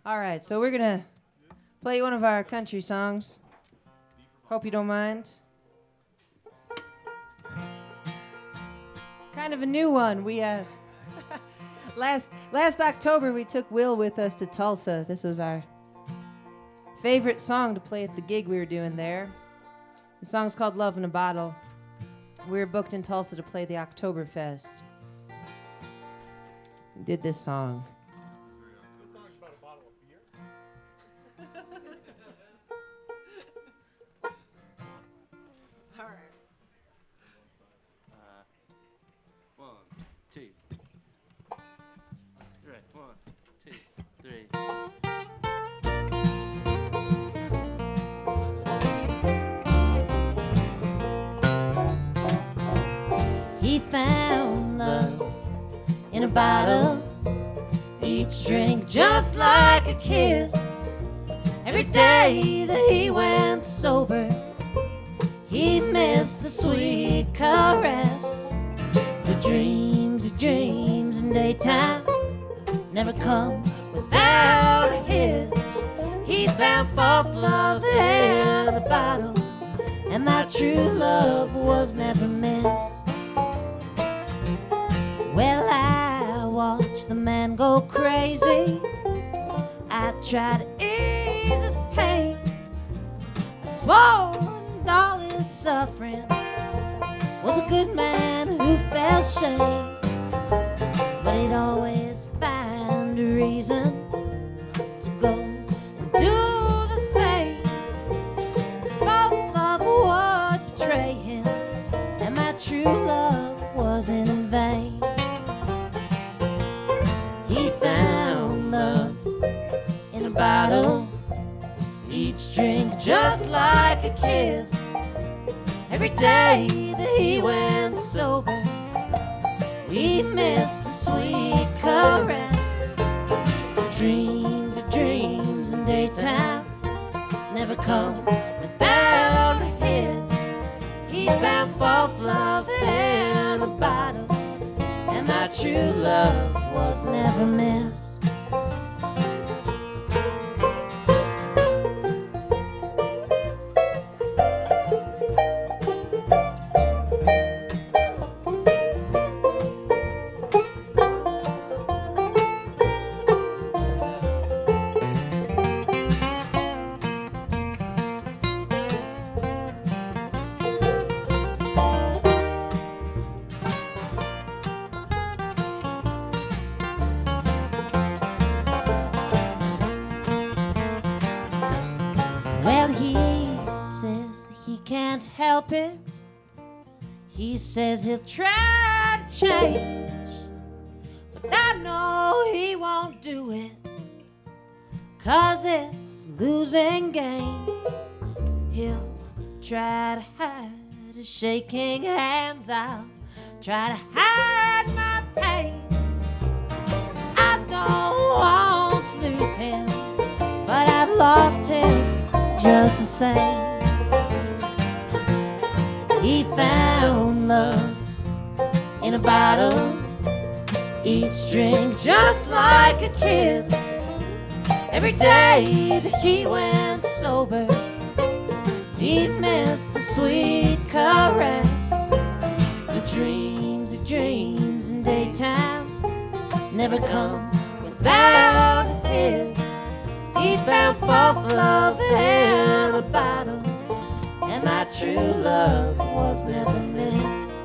All right, so we're going to play one of our country songs. Hope you don't mind. Kind of a new one. We last October we took Will with us to Tulsa. This was our favorite song to play at the gig we were doing there. The song's called Love in a Bottle. We were booked in Tulsa to play the Oktoberfest. We did this song. This song's about a bottle of beer. All right. 1, 2. Right, 1, 2, 3. He found love in a bottle, each drink just like a kiss. Every day that he went sober, he missed the sweet caress. The dreams he dreams in daytime never come without a hit. He found false love in a bottle, and my true love was never missed. Well, I watched the man go crazy. I tried to ease his pain. I swore that all his suffering was a good man who felt shame. But he'd always find a reason to go and do the same. His false love would betray him, and my true love was in vain. He found love in a bottle, each drink just like a kiss. Every day that he went sober, he missed the sweet caress. The dreams he dreams in daytime never come without a hit. He found false love in a bottle, and my true love was never missed. Well, he says that he can't help it. He says he'll try to change, but I know he won't do it, 'cause it's a losing game. He'll try to hide his shaking hands. I'll try to hide my pain. I don't want to lose him, but I've lost him just the same. He found love in a bottle, each drink just like a kiss. Every day that he went sober, he missed the sweet caress. The dreams he dreams in daytime never come without a hit. He found false love in a bottle, and my true love was never missed.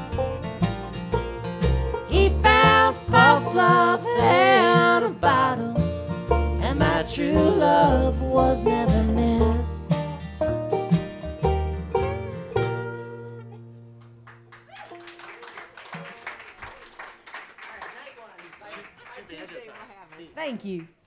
He found false love in a bottle, and my true love was never missed. Thank you.